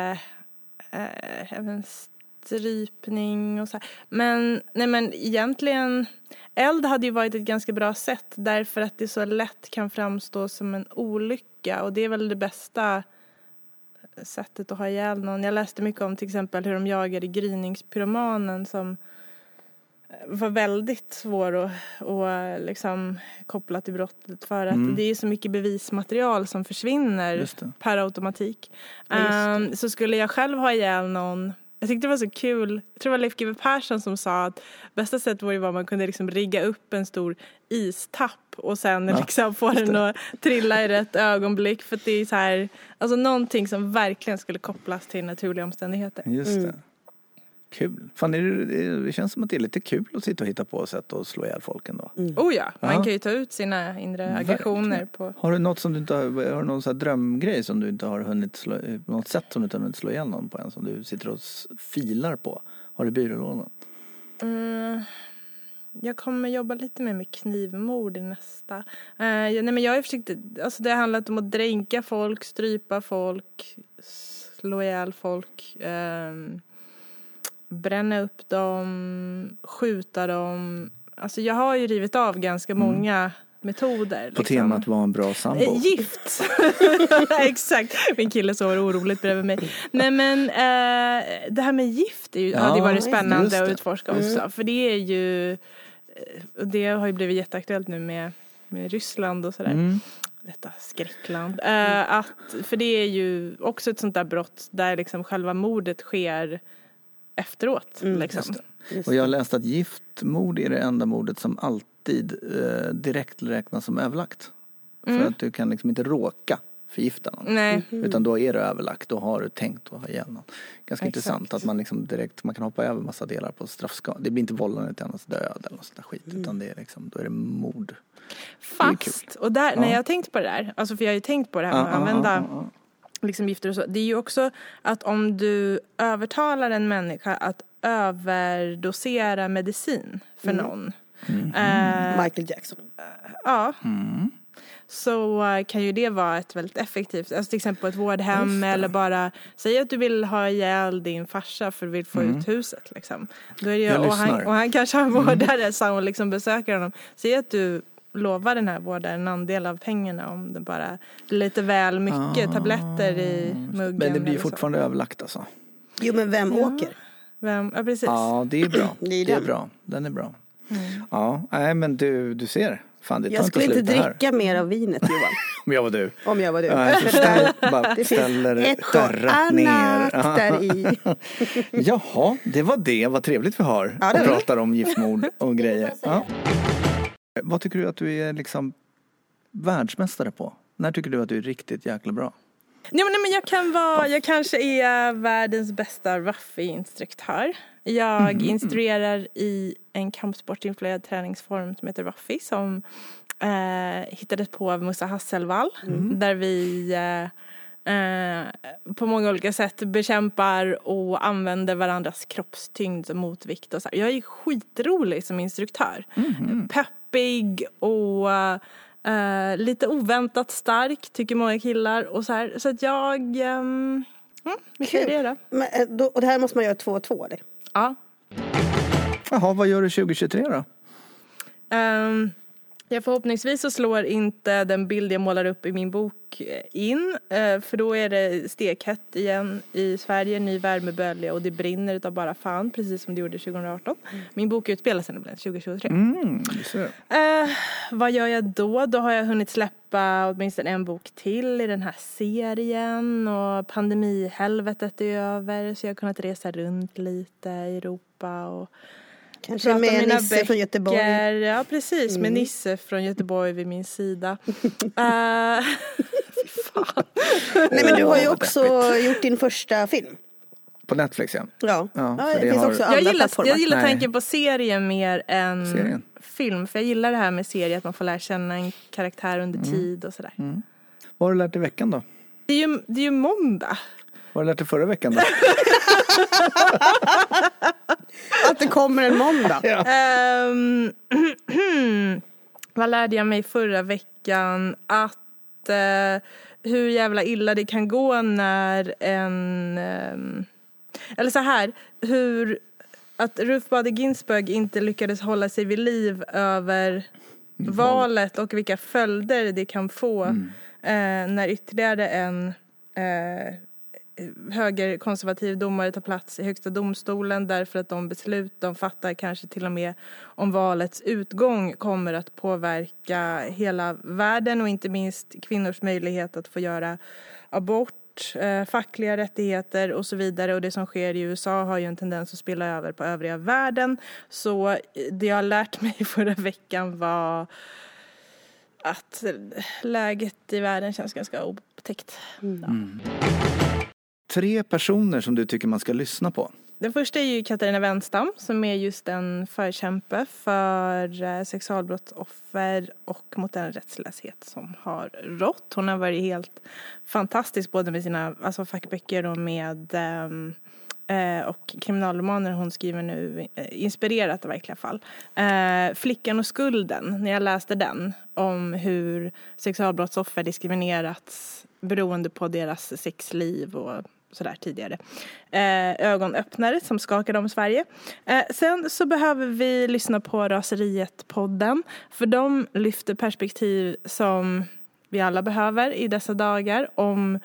även strypning och så här. Men egentligen eld hade ju varit ett ganska bra sätt därför att det så lätt kan framstå som en olycka och det är väl det bästa sättet att ha ihjäl någon. Jag läste mycket om till exempel hur de jagade gryningspyromanen som var väldigt svår och liksom kopplat till brottet för att det är så mycket bevismaterial som försvinner per automatik. Så skulle jag själv ha ihjäl någon, jag tyckte det var så kul, jag tror det var Leif GW Persson som sa att bästa sättet var ju vad man kunde liksom rigga upp en stor istapp och sen liksom få den att trilla i rätt ögonblick för att det är så här, alltså någonting som verkligen skulle kopplas till naturliga omständigheter. Just det. Kul. Fan, det känns som att det är lite kul att sitta och hitta på sätt och slå ihjäl folk ändå. Oh ja, man kan ju ta ut sina inre aggressioner på. Har du något som du inte har någon sån här drömgrej som du inte har hunnit slå, något sätt som du inte har hunnit slå ihjäl någon på än som du sitter och filar på? Har du byrålådan? Jag kommer jobba lite mer med knivmord i nästa. Men jag har försökt, alltså det har handlat om att dränka folk, strypa folk, slå ihjäl folk, bränna upp dem, skjuta dem. Alltså jag har ju rivit av ganska många metoder. På temat var en bra sambo. Gift! Exakt. Min kille sover oroligt bredvid mig. Nej men det här med gift hade ju varit spännande att utforska också. För det är ju, det har ju blivit jätteaktuellt nu med Ryssland och sådär. Detta skräckland. För det är ju också ett sånt där brott där liksom själva mordet sker efteråt. Liksom. Och jag har läst att giftmord är det enda mordet som alltid direkt räknas som överlagt. För att du kan liksom inte råka förgifta någon. Nej. Utan då är det överlagt. Då har du tänkt att ha ihjäl någon. Ganska intressant att man liksom direkt, man kan hoppa över massa delar på straffskala. Det blir inte vållande till annars död eller något sånt där skit. Utan det är liksom, då är det mord. Fast, och där, när jag tänkt på det där, alltså för jag har ju tänkt på det här med att använda liksom gifter och så. Det är ju också att om du övertalar en människa att överdosera medicin för någon. Michael Jackson. Ja. Så kan ju det vara ett väldigt effektivt, alltså till exempel på ett vårdhem eller bara säga att du vill ha ihjäl din farsa för att du vill få ut huset liksom. Då är det ju, och han kanske har vårdare som liksom besöker honom. Säg att du lovar den här vårdaren en andel av pengarna om det bara lite väl mycket tabletter i muggen. Men det blir fortfarande överlagt alltså. Jo, men vem åker? Ja, precis. Ja, det är bra. Det är bra. Den är bra. Ja, nej men du ser. Fan, det jag skulle inte dricka mer av vinet, Johan. Om jag var du. Om jag var du. Det ställer ett och annat där i. Jaha, det var det. Vad trevligt vi har. Och pratar om giftmord och grejer. Ja. Vad tycker du att du är liksom världsmästare på? När tycker du att du är riktigt jäkla bra? Nej, men jag kanske är världens bästa Ruffy-instruktör. Jag instruerar i en kampsportinfluerad träningsform som heter Ruffy som hittades på av Musa Hasselvall. Där vi på många olika sätt bekämpar och använder varandras kroppstyngd som motvikt. Och så. Jag är skitrolig som instruktör. Peppig och Lite oväntat stark, tycker många killar. Och så här. Så att jag... vilka är det då? Men, och det här måste man göra 2 och 2, eller? Ja. Jaha, vad gör du 2023 då? Förhoppningsvis så slår inte den bild jag målar upp i min bok in. För då är det stekhett igen i Sverige, ny värmebölja och det brinner utav bara fan, precis som det gjorde 2018. Min bok utspelar sig nämligen 2023. Vad gör jag då? Då har jag hunnit släppa åtminstone en bok till i den här serien. Och pandemihelvetet är över, så jag har kunnat resa runt lite i Europa och kanske med Nisse från Göteborg. Ja, precis. Med Nisse från Göteborg vid min sida. Fy fan. Nej, men du har ju också gjort din första film. På Netflix, ja. Ja, det finns också andra plattformar. Jag gillar tanken på serien mer än film. För jag gillar det här med serie, att man får lära känna en karaktär under tid och sådär. Vad har du lärt dig i veckan då? Det är ju måndag. Vad har du lärt dig förra veckan då? Att det kommer en måndag. Vad lärde jag mig förra veckan? Att hur jävla illa det kan gå när eller så här, att Ruth Bader Ginsburg inte lyckades hålla sig vid liv över valet och vilka följder det kan få när ytterligare en högerkonservativ domare tar plats i högsta domstolen, därför att de beslut de fattar kanske till och med om valets utgång kommer att påverka hela världen och inte minst kvinnors möjlighet att få göra abort, fackliga rättigheter och så vidare. Och det som sker i USA har ju en tendens att spilla över på övriga världen. Så det jag har lärt mig förra veckan var att läget i världen känns ganska otäckt. 3 personer som du tycker man ska lyssna på. Den första är ju Katarina Wenstam, som är just en förkämpe för sexualbrottsoffer och mot den rättslöshet som har rått. Hon har varit helt fantastisk både med sina fackböcker och med och kriminalromaner hon skriver nu, inspirerat av verkliga fall. Flickan och skulden, när jag läste den, om hur sexualbrottsoffer diskriminerats beroende på deras sexliv och sådär tidigare. Ögonöppnare som skakade om Sverige. Sen så behöver vi lyssna på Raseriet-podden, för de lyfter perspektiv som vi alla behöver i dessa dagar om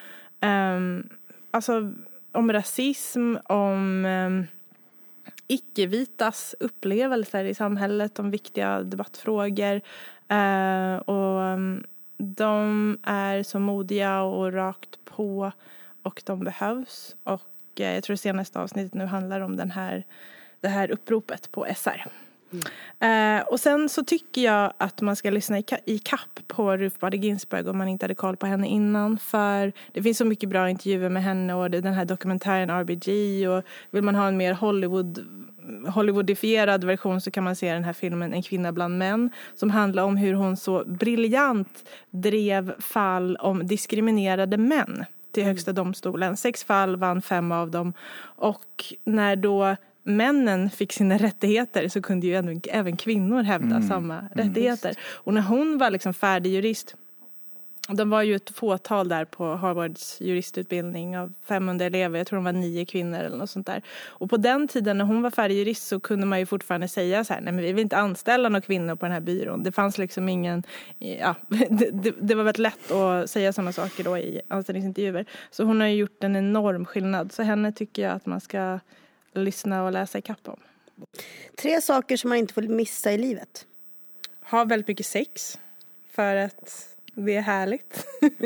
om rasism, om icke-vitas upplevelser i samhället, om viktiga debattfrågor. Och de är så modiga och rakt på, och de behövs. Och jag tror det senaste avsnittet nu handlar om det här uppropet på SR. Och sen så tycker jag att man ska lyssna i kapp på Ruth Bader Ginsburg om man inte hade koll på henne innan, för det finns så mycket bra intervjuer med henne och den här dokumentären RBG, och vill man ha en mer Hollywoodifierad version så kan man se den här filmen En kvinna bland män, som handlar om hur hon så briljant drev fall om diskriminerade män till högsta domstolen. 6 fall, vann 5 av dem, och när då männen fick sina rättigheter så kunde ju även kvinnor hävda samma rättigheter. Och när hon var liksom färdig jurist, de var ju ett fåtal där på Harvards juristutbildning av 500 elever, jag tror de var 9 kvinnor eller något sånt där. Och på den tiden när hon var färdig jurist så kunde man ju fortfarande säga så här: nej men vi vill inte anställa några kvinnor på den här byrån. Det fanns liksom ingen, det var väldigt lätt att säga sådana saker då i anställningsintervjuer. Så hon har ju gjort en enorm skillnad. Så henne tycker jag att man ska lyssna och läsa i kapp om. 3 saker som man inte får missa i livet. Ha väldigt mycket sex, för att det är härligt.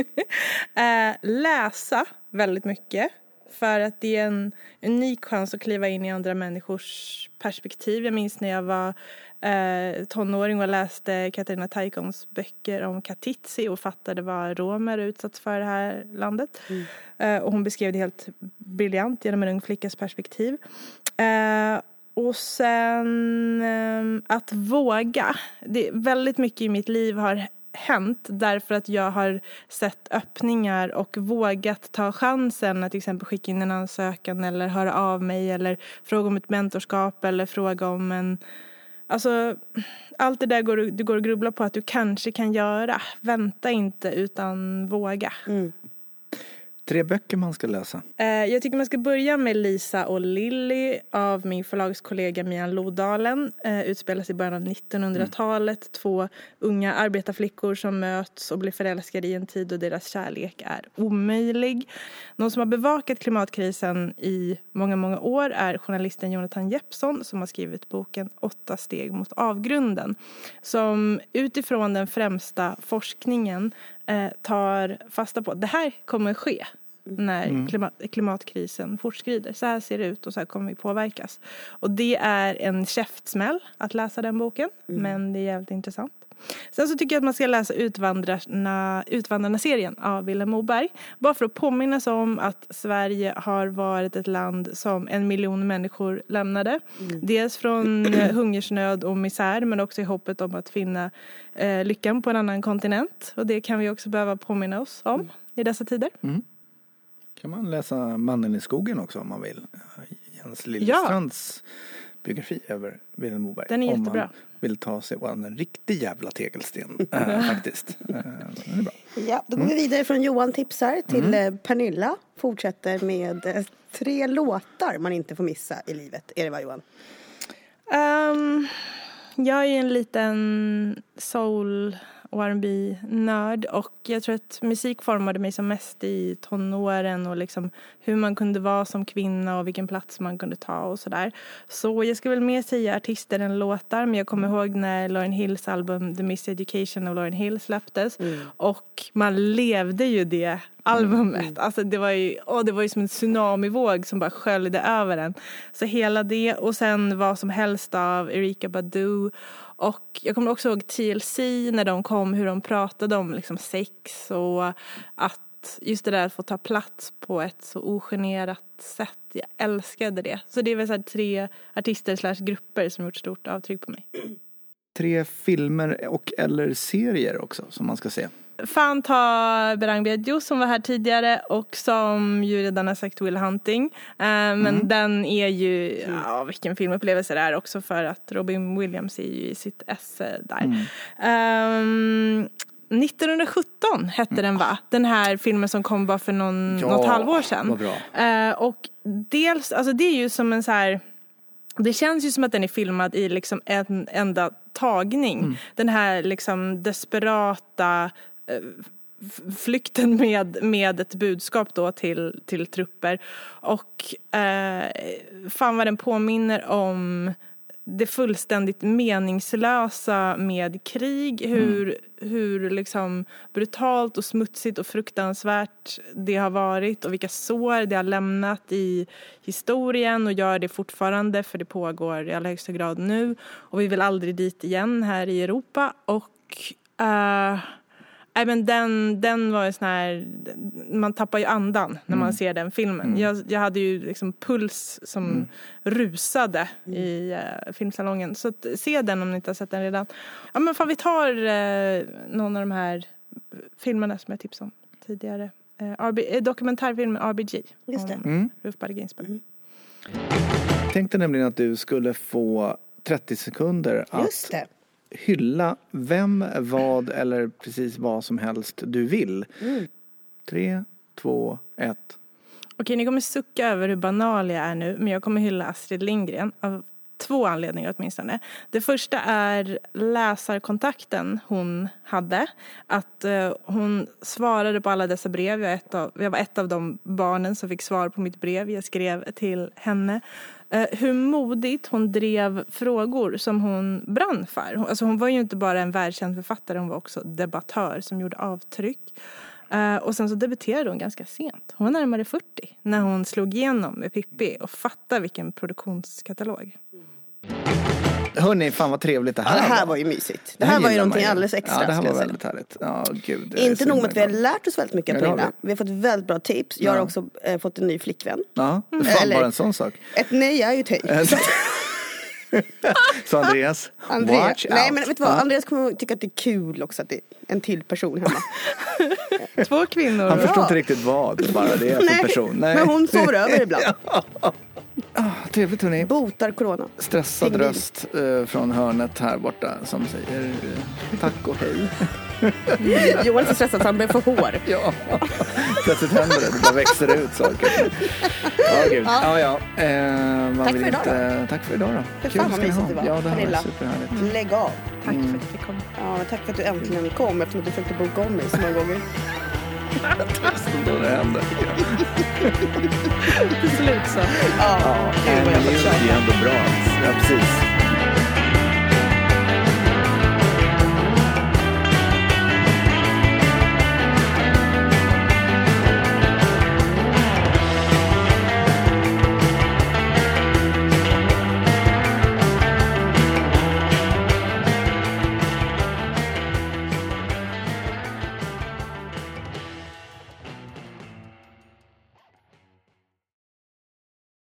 Läsa väldigt mycket, för att det är en unik chans att kliva in i andra människors perspektiv. Jag minns när jag var tonåring och läste Katarina Taikons böcker om Katitzi och fattade vad romer utsatts för det här landet. Och hon beskrev det helt briljant genom en ung flickas perspektiv. Och sen att våga. Det är väldigt mycket i mitt liv har hänt därför att jag har sett öppningar och vågat ta chansen att till exempel skicka in en ansökan eller höra av mig eller fråga om ett mentorskap eller fråga om alltså allt det där du går och grubblar på att du kanske kan göra. Vänta inte utan våga. 3 böcker man ska läsa. Jag tycker man ska börja med Lisa och Lilly av min förlagskollega Mian Lodalen. Utspelas i början av 1900-talet. 2 unga arbetarflickor som möts och blir förälskade i en tid då deras kärlek är omöjlig. Någon som har bevakat klimatkrisen i många, många år är journalisten Jonathan Jeppsson som har skrivit boken 8 steg mot avgrunden. Som utifrån den främsta forskningen tar fasta på att det här kommer ske när klimatkrisen fortskrider. Så här ser det ut och så här kommer vi påverkas. Och det är en käftsmäll att läsa den boken. Men det är jävligt intressant. Sen så tycker jag att man ska läsa Utvandrarna-serien av Vilhelm Moberg. Bara för att påminnas om att Sverige har varit ett land som 1 miljon människor lämnade. Dels från hungersnöd och misär men också i hoppet om att finna lyckan på en annan kontinent. Och det kan vi också behöva påminna oss om i dessa tider. Kan man läsa Mannen i skogen också om man vill. Jens Liljestrands biografi över Vilhelm Moberg. Den är jättebra. Om man vill ta sig an en riktig jävla tegelsten faktiskt. Den är bra. Ja, då går vi vidare från Johan tipsar till Pernilla. Fortsätter med 3 låtar man inte får missa i livet. Är det vad, Johan? Jag är en liten soul och R&B-nörd och jag tror att musik formade mig som mest i tonåren och liksom hur man kunde vara som kvinna och vilken plats man kunde ta och sådär. Så jag ska väl mer säga artister än låtar, men jag kommer ihåg när Lauryn Hills album The Miseducation of Lauryn Hill släpptes och man levde ju det albumet. Alltså det var ju som en tsunamivåg som bara sköljde över en. Så hela det och sen vad som helst av Erykah Badu. Och jag kommer också ihåg TLC när de kom, hur de pratade om liksom sex och att just det där att få ta plats på ett så ogenerat sätt. Jag älskade det. Så det är väl så här 3 artister / grupper som gjort stort avtryck på mig. 3 filmer och eller serier också som man ska se. Fan ta Berang Bjedjo som var här tidigare och som ju redan har sagt Will Hunting. Men den är ju, vilken filmupplevelse det är också för att Robin Williams är ju i sitt esse där. 1917 hette den va? Den här filmen som kom bara för något halvår sedan. Vad bra. Och dels, alltså det är ju som en så här... Det känns ju som att den är filmad i liksom en enda tagning. Den här liksom desperata flykten med ett budskap då till trupper. Och fan vad den påminner om det fullständigt meningslösa med krig. Hur liksom brutalt och smutsigt och fruktansvärt det har varit. Och vilka sår det har lämnat i historien. Och gör det fortfarande för det pågår i allra högsta grad nu. Och vi vill aldrig dit igen här i Europa. Och... men den var ju sån här, man tappar ju andan när man ser den filmen. Jag hade ju liksom puls som rusade i filmsalongen. Så att, se den om ni inte har sett den redan. Ja men fan vi tar någon av de här filmerna som jag tipsade om tidigare. Dokumentärfilmen RBG. Just det. Ruth Bader Ginsburg. Jag tänkte nämligen att du skulle få 30 sekunder att hylla vem, vad eller precis vad som helst du vill. 3, 2, 1. Okej, ni kommer sucka över hur banal jag är nu, men jag kommer hylla Astrid Lindgren av 2 anledningar åtminstone. Det första är läsarkontakten hon hade. Att hon svarade på alla dessa brev. Jag var ett av de barnen som fick svar på mitt brev. Jag skrev till henne. Hur modigt hon drev frågor som hon brann för. Alltså hon var ju inte bara en världskänd författare, hon var också debattör som gjorde avtryck. Och sen så debuterade hon ganska sent. Hon var närmare 40 när hon slog igenom med Pippi och fattade vilken produktionskatalog. Hörrni, fan vad trevligt det här. Ja, det här var ju mysigt. Det här var ju någonting alldeles extra. Ja, det här var väldigt härligt. Ja, gud. Inte nog med att vi har lärt oss väldigt mycket, Pernilla. Vi har fått väldigt bra tips. Jag har också fått en ny flickvän. Ja, fan bara en sån sak. Nej, jag är ju tjej. Så Andreas, watch Nej, out. men vet du vad? Andreas kommer tycka att det är kul också att det är en till person hemma. 2 kvinnor. Han förstår inte riktigt vad bara det är för person. Nej. Men hon sover över ibland. Trevligt hörni. Botar corona. Stressad röst från hörnet här borta som säger tack och hej. Johan är så stressad så han börjar få hår. Ja, plötsligt händer det bara växer ut saker. Ja, gud. Ja. Tack för idag då. Tack för idag då. För fan vad mysigt det var. Ja, det här var superhärligt. Lägg av. Tack för att du fick komma. Ja, tack för att du äntligen kom eftersom du försökte boka om mig så många gånger. Då det händer. Till slut så. Ja, det är ändå bra. Ja, precis.